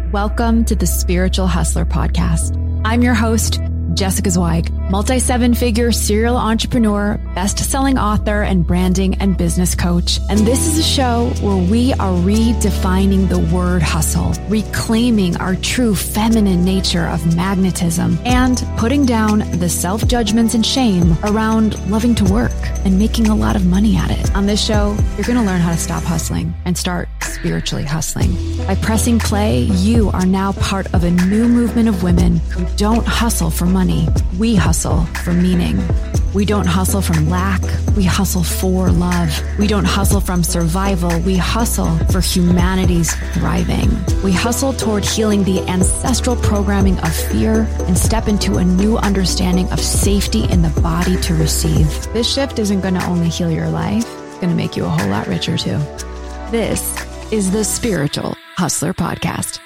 Welcome to the Spiritual Hustler Podcast. I'm your host, Jessica Zweig, multi-seven-figure serial entrepreneur, best-selling author, and branding and business coach. And this is a show where we are redefining the word hustle, reclaiming our true feminine nature of magnetism, and putting down the self-judgments and shame around loving to work and making a lot of money at it. On this show, you're going to learn how to stop hustling and start spiritually hustling. By pressing play, you are now part of a new movement of women who don't hustle for money. We hustle for meaning. We don't hustle from lack. We hustle for love. We don't hustle from survival. We hustle for humanity's thriving. We hustle toward healing the ancestral programming of fear and step into a new understanding of safety in the body to receive. This shift isn't going to only heal your life, it's going to make you a whole lot richer too. This is the Spiritual Hustler Podcast.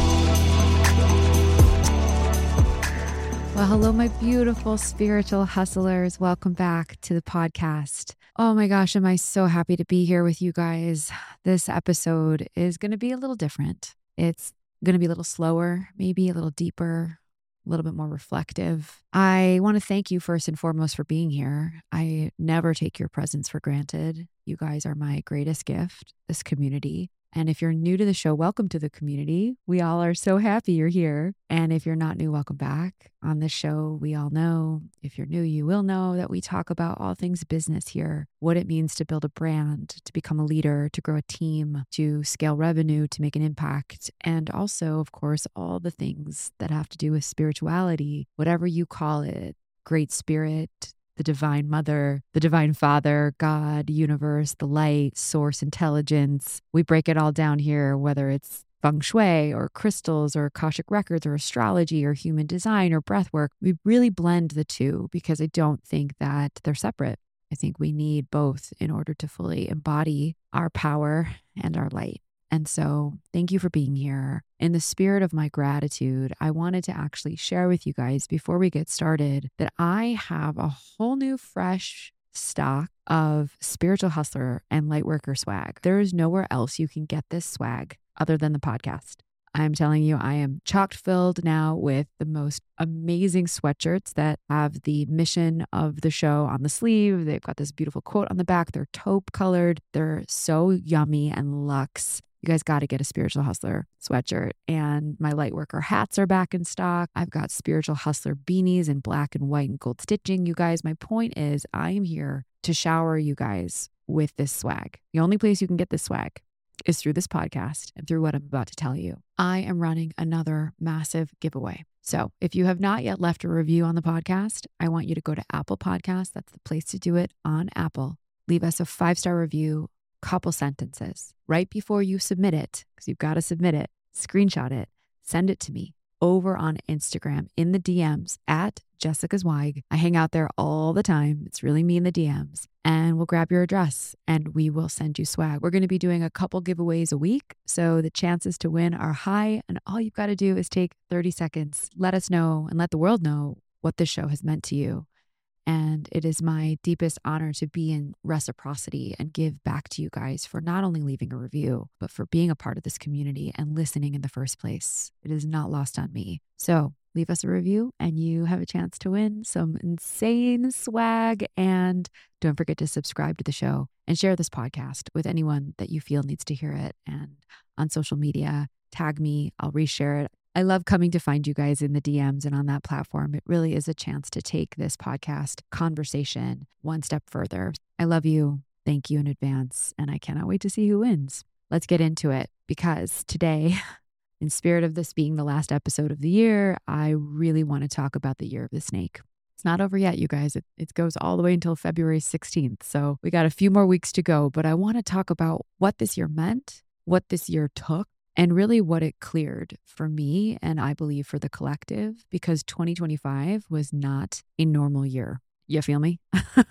Well, hello, my beautiful spiritual hustlers. Welcome back to the podcast. Oh my gosh, am I so happy to be here with you guys. This episode is going to be a little different. It's going to be a little slower, maybe a little deeper, a little bit more reflective. I want to thank you first and foremost for being here. I never take your presence for granted. You guys are my greatest gift, this community. And if you're new to the show, welcome to the community. We all are so happy you're here. And if you're not new, welcome back. On this show, we all know, if you're new, you will know that we talk about all things business here, what it means to build a brand, to become a leader, to grow a team, to scale revenue, to make an impact. And also, of course, all the things that have to do with spirituality, whatever you call it, great spirit, the divine mother, the divine father, God, universe, the light, source, intelligence. We break it all down here, whether it's feng shui or crystals or Akashic records or astrology or human design or breath work. We really blend the two because I don't think that they're separate. I think we need both in order to fully embody our power and our light. And so thank you for being here. In the spirit of my gratitude, I wanted to actually share with you guys before we get started that I have a whole new fresh stock of Spiritual Hustler and Lightworker swag. There is nowhere else you can get this swag other than the podcast. I'm telling you, I am chock filled now with the most amazing sweatshirts that have the mission of the show on the sleeve. They've got this beautiful quote on the back. They're taupe colored. They're so yummy and luxe. You guys got to get a Spiritual Hustler sweatshirt. And my Lightworker hats are back in stock. I've got Spiritual Hustler beanies in black and white and gold stitching. You guys, my point is I am here to shower you guys with this swag. The only place you can get this swag is through this podcast and through what I'm about to tell you. I am running another massive giveaway. So if you have not yet left a review on the podcast, I want you to go to Apple Podcasts. That's the place to do it on Apple. Leave us a 5-star review. Couple sentences right before you submit it, because you've got to submit it, screenshot it, send it to me over on Instagram in the DMs at Jessica Zweig. I hang out there all the time. It's really me in the DMs, and we'll grab your address and we will send you swag. We're going to be doing a couple giveaways a week, so the chances to win are high, and all you've got to do is take 30 seconds. Let us know and let the world know what this show has meant to you. And it is my deepest honor to be in reciprocity and give back to you guys for not only leaving a review, but for being a part of this community and listening in the first place. It is not lost on me. So leave us a review and you have a chance to win some insane swag. And don't forget to subscribe to the show and share this podcast with anyone that you feel needs to hear it. And on social media, tag me, I'll reshare it. I love coming to find you guys in the DMs and on that platform. It really is a chance to take this podcast conversation one step further. I love you. Thank you in advance. And I cannot wait to see who wins. Let's get into it, because today, in spirit of this being the last episode of the year, I really want to talk about the year of the snake. It's not over yet, you guys. It goes all the way until February 16th. So we got a few more weeks to go, but I want to talk about what this year meant, what this year took, and really what it cleared for me, and I believe for the collective, because 2025 was not a normal year. You feel me?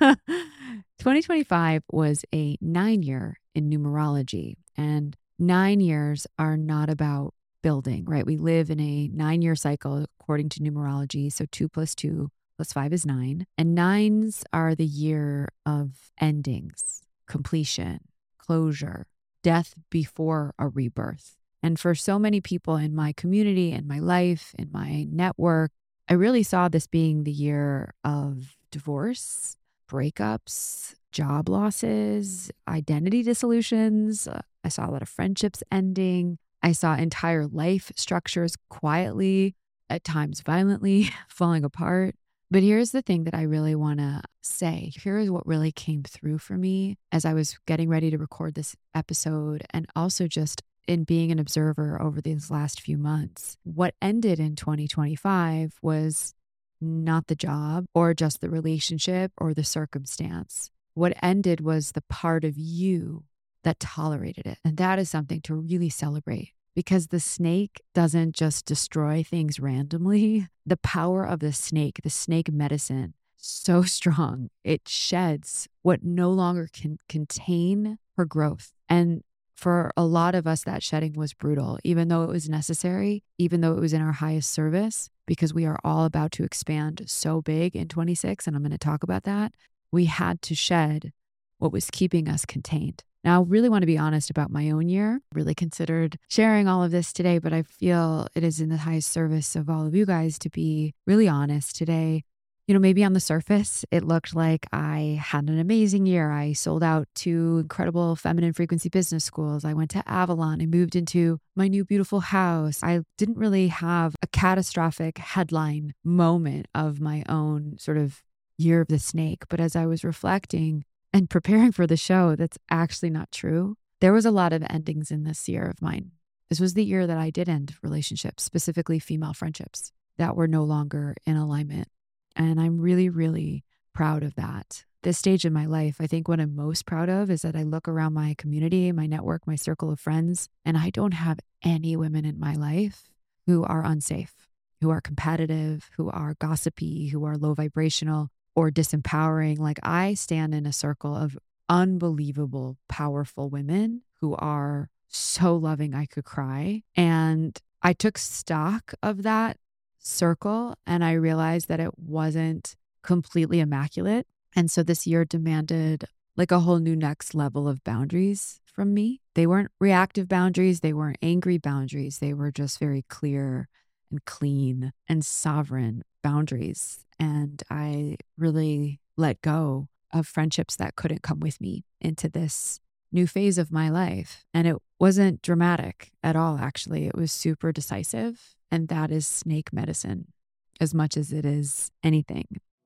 2025 was a 9-year in numerology, and 9 years are not about building, right? We live in a 9-year cycle according to numerology. So 2 + 2 + 5 is 9. And 9s are the year of endings, completion, closure, death before a rebirth. And for so many people in my community, in my life, in my network, I really saw this being the year of divorce, breakups, job losses, identity dissolutions. I saw a lot of friendships ending. I saw entire life structures quietly, at times violently, falling apart. But here's the thing that I really want to say. Here is what really came through for me as I was getting ready to record this episode, and also just in being an observer over these last few months. What ended in 2025 was not the job or just the relationship or the circumstance. What ended was the part of you that tolerated it. And that is something to really celebrate, because the snake doesn't just destroy things randomly. The power of the snake medicine, so strong. It sheds what no longer can contain her growth. And for a lot of us, that shedding was brutal, even though it was necessary, even though it was in our highest service, because we are all about to expand so big in 26. And I'm going to talk about that. We had to shed what was keeping us contained. Now, I really want to be honest about my own year. Really considered sharing all of this today, but I feel it is in the highest service of all of you guys to be really honest today. Maybe on the surface, it looked like I had an amazing year. I sold out 2 incredible feminine frequency business schools. I went to Avalon. I moved into my new beautiful house. I didn't really have a catastrophic headline moment of my own sort of year of the snake. But as I was reflecting and preparing for the show, that's actually not true. There was a lot of endings in this year of mine. This was the year that I did end relationships, specifically female friendships that were no longer in alignment. And I'm really, really proud of that. This stage in my life, I think what I'm most proud of is that I look around my community, my network, my circle of friends, and I don't have any women in my life who are unsafe, who are competitive, who are gossipy, who are low vibrational or disempowering. Like, I stand in a circle of unbelievable, powerful women who are so loving I could cry. And I took stock of that circle and I realized that it wasn't completely immaculate. And so this year demanded like a whole new next level of boundaries from me. They weren't reactive boundaries. They weren't angry boundaries. They were just very clear and clean and sovereign boundaries. And I really let go of friendships that couldn't come with me into this new phase of my life. And it wasn't dramatic at all, actually. It was super decisive. And that is snake medicine as much as it is anything.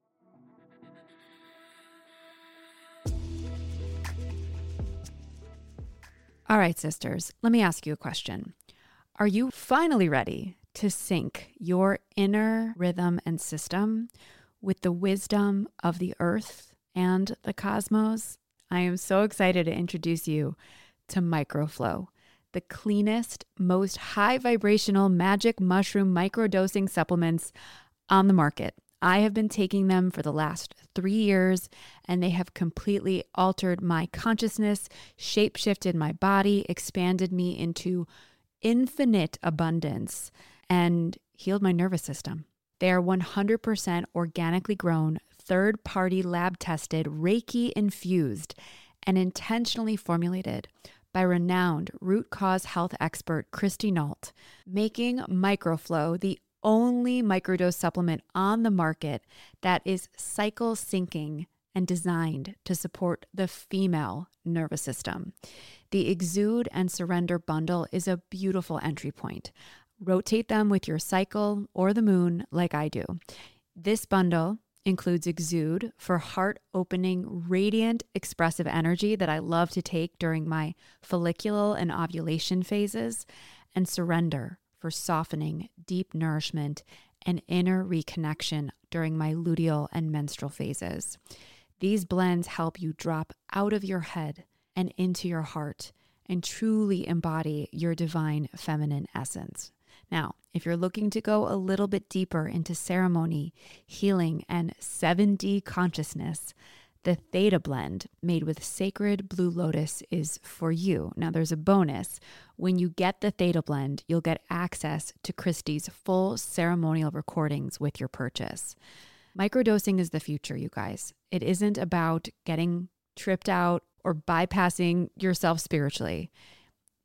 All right, sisters, let me ask you a question. Are you finally ready to sync your inner rhythm and system with the wisdom of the earth and the cosmos? I am so excited to introduce you to Microflow, the cleanest, most high vibrational magic mushroom microdosing supplements on the market. I have been taking them for the last 3 years, and they have completely altered my consciousness, shape-shifted my body, expanded me into infinite abundance, and healed my nervous system. They are 100% organically grown, third-party lab-tested, Reiki-infused, and intentionally formulated by renowned root cause health expert Christy Nault, making Microflow the only microdose supplement on the market that is cycle syncing and designed to support the female nervous system. The Exude and Surrender bundle is a beautiful entry point. Rotate them with your cycle or the moon like I do. This bundle includes Exude for heart-opening, radiant, expressive energy that I love to take during my follicular and ovulation phases, and Surrender for softening, deep nourishment, and inner reconnection during my luteal and menstrual phases. These blends help you drop out of your head and into your heart and truly embody your divine feminine essence. Now, if you're looking to go a little bit deeper into ceremony, healing, and 7D consciousness, the Theta Blend made with sacred blue lotus is for you. Now, there's a bonus. When you get the Theta Blend, you'll get access to Christy's full ceremonial recordings with your purchase. Microdosing is the future, you guys. It isn't about getting tripped out or bypassing yourself spiritually.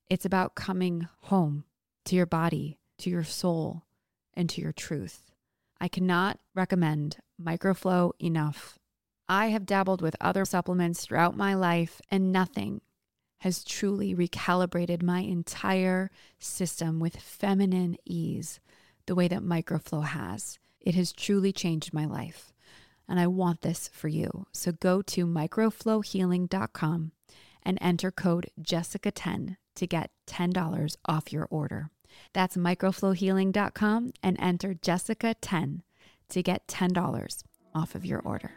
It's about coming home to your body, to your soul, and to your truth. I cannot recommend Microflow enough. I have dabbled with other supplements throughout my life, and nothing has truly recalibrated my entire system with feminine ease the way that Microflow has. It has truly changed my life, and I want this for you. So go to microflowhealing.com and enter code Jessica10 to get $10 off your order. That's microflowhealing.com and enter Jessica10 to get $10 off of your order.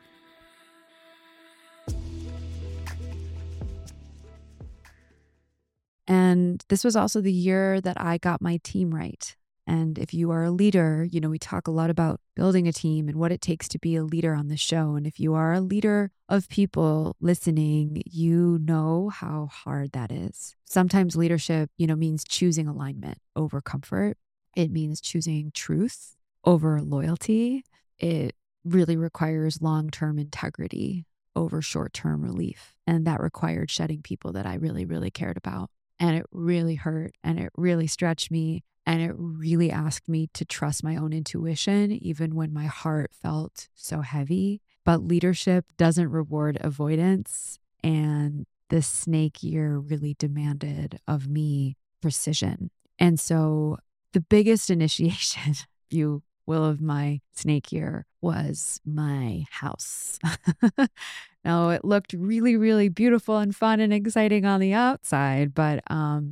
And this was also the year that I got my team right. And if you are a leader, we talk a lot about building a team and what it takes to be a leader on the show. And if you are a leader of people listening, you know how hard that is. Sometimes leadership, means choosing alignment over comfort. It means choosing truth over loyalty. It really requires long-term integrity over short-term relief. And that required shedding people that I really, really cared about. And it really hurt, and it really stretched me, and it really asked me to trust my own intuition, even when my heart felt so heavy. But leadership doesn't reward avoidance. And the snake year really demanded of me precision. And so the biggest initiation, you will, of my snake year was my house. Now, it looked really, really beautiful and fun and exciting on the outside, but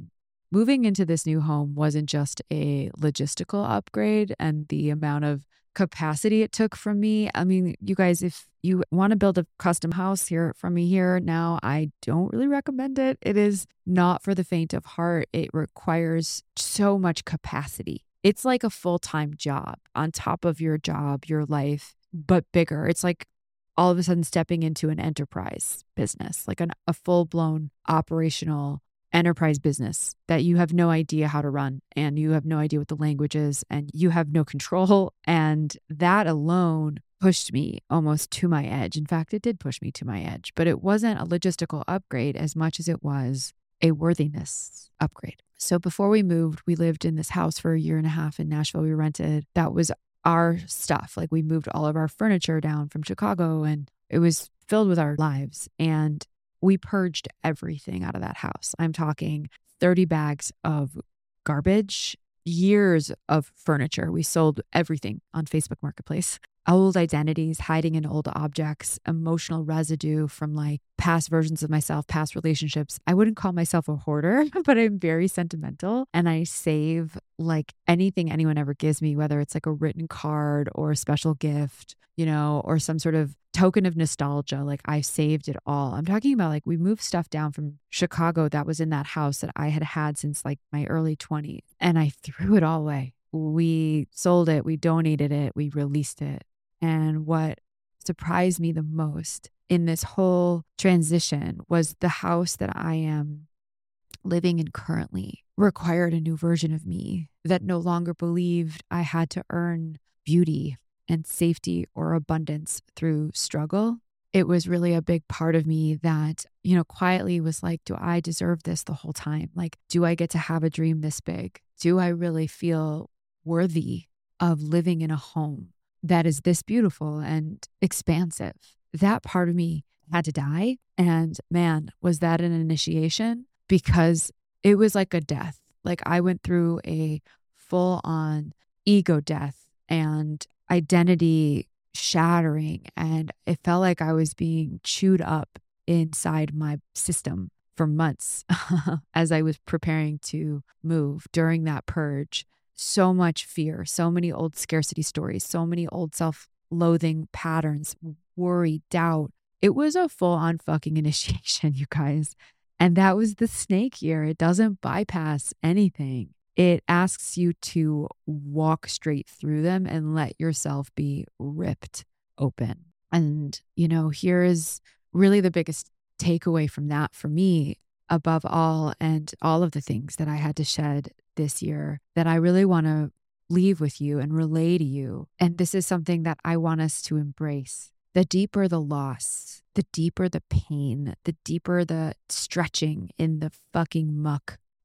moving into this new home wasn't just a logistical upgrade and the amount of capacity it took from me. I mean, you guys, if you want to build a custom house here from me here now, I don't really recommend it. It is not for the faint of heart. It requires so much capacity. It's like a full-time job on top of your job, your life, but bigger. It's like all of a sudden stepping into an enterprise business, like a full-blown operational enterprise business that you have no idea how to run, and you have no idea what the language is, and you have no control. And that alone pushed me almost to my edge. In fact, it did push me to my edge, but it wasn't a logistical upgrade as much as it was a worthiness upgrade. So before we moved, we lived in this house for a year and a half in Nashville. We rented. That was our stuff. Like, we moved all of our furniture down from Chicago, and it was filled with our lives. And we purged everything out of that house. I'm talking 30 bags of garbage, years of furniture. We sold everything on Facebook Marketplace. Old identities, hiding in old objects, emotional residue from like past versions of myself, past relationships. I wouldn't call myself a hoarder, but I'm very sentimental, and I save like anything anyone ever gives me, whether it's like a written card or a special gift, or some sort of token of nostalgia. Like, I saved it all. I'm talking about like we moved stuff down from Chicago that was in that house that I had had since like my early 20s, and I threw it all away. We sold it, we donated it, we released it. And what surprised me the most in this whole transition was the house that I am living in currently required a new version of me that no longer believed I had to earn beauty and safety or abundance through struggle. It was really a big part of me that, quietly was like, do I deserve this the whole time? Like, do I get to have a dream this big? Do I really feel worthy of living in a home that is this beautiful and expansive? That part of me had to die. And man, was that an initiation, because it was like a death. Like, I went through a full-on ego death and identity shattering. And it felt like I was being chewed up inside my system for months as I was preparing to move during that purge. So much fear, so many old scarcity stories, so many old self-loathing patterns, worry, doubt. It was a full-on fucking initiation, you guys. And that was the snake year. It doesn't bypass anything. It asks you to walk straight through them and let yourself be ripped open. And, here is really the biggest takeaway from that for me, above all, and all of the things that I had to shed this year, that I really want to leave with you and relay to you. And this is something that I want us to embrace. The deeper the loss, the deeper the pain, the deeper the stretching in the fucking muck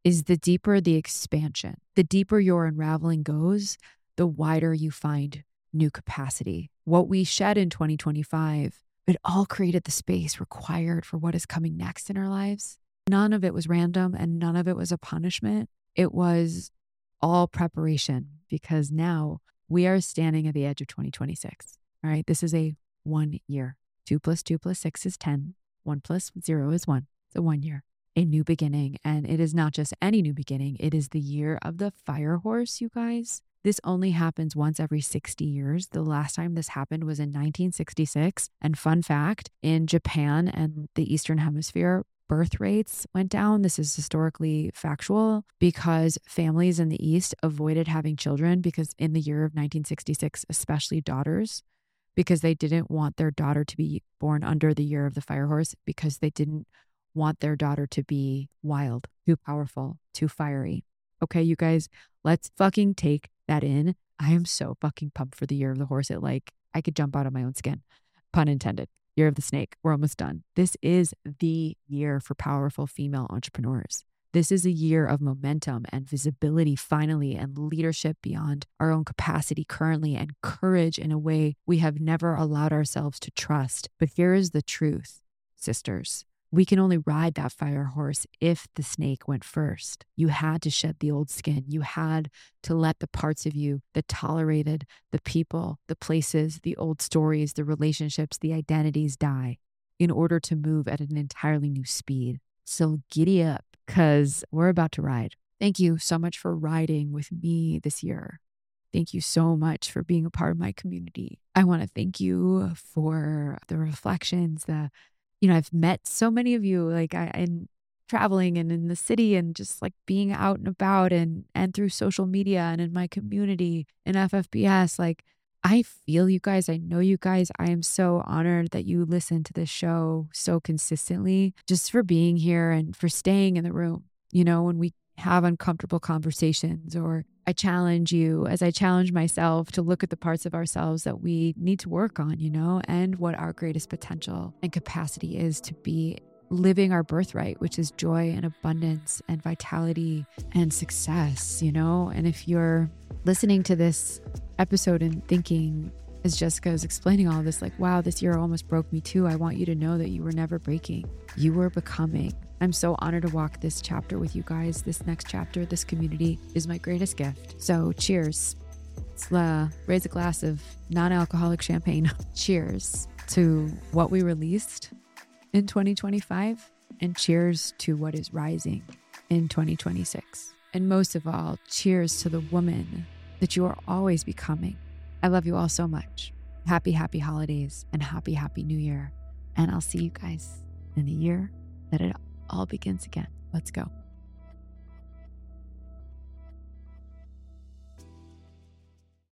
is the deeper the expansion. The deeper your unraveling goes, the wider you find new capacity. What we shed in 2025, it all created the space required for what is coming next in our lives. None of it was random and none of it was a punishment. It was all preparation, because now we are standing at the edge of 2026. All right. This is a 1 year. 2 + 2 + 6 is 10. 1 + 0 is 1. It's a 1 year. A new beginning. And it is not just any new beginning. It is the year of the fire horse, you guys. This only happens once every 60 years. The last time this happened was in 1966. And fun fact, in Japan and the Eastern Hemisphere, birth rates went down. This is historically factual because families in the East avoided having children because in the year of 1966, especially daughters, because they didn't want their daughter to be born under the year of the fire horse, because they didn't want their daughter to be wild, too powerful, too fiery. Okay, you guys, let's fucking take that in. I am so fucking pumped for the year of the horse. I could jump out of my own skin. Pun intended. Year of the snake. We're almost done. This is the year for powerful female entrepreneurs. This is a year of momentum and visibility finally, and leadership beyond our own capacity currently, and courage in a way we have never allowed ourselves to trust. But here is the truth, sisters. We can only ride that fire horse if the snake went first. You had to shed the old skin. You had to let the parts of you that tolerated the people, the places, the old stories, the relationships, the identities die in order to move at an entirely new speed. So giddy up, because we're about to ride. Thank you so much for riding with me this year. Thank you so much for being a part of my community. I want to thank you for the reflections, I've met so many of you, I'm traveling and in the city and just like being out and about and through social media and in my community in FFBS. I feel you guys. I know you guys. I am so honored that you listen to this show so consistently, just for being here and for staying in the room, when we have uncomfortable conversations, or I challenge you as I challenge myself to look at the parts of ourselves that we need to work on, and what our greatest potential and capacity is to be living our birthright, which is joy and abundance and vitality and success, And if you're listening to this episode and thinking, as Jessica is explaining all of this, wow, this year almost broke me too, I want you to know that you were never breaking. You were becoming. I'm so honored to walk this chapter with you guys. This next chapter, this community is my greatest gift. So cheers. Let's raise a glass of non-alcoholic champagne. Cheers to what we released in 2025, and cheers to what is rising in 2026. And most of all, cheers to the woman that you are always becoming. I love you all so much. Happy holidays and happy new year. And I'll see you guys in the year that it all begins again. Let's go.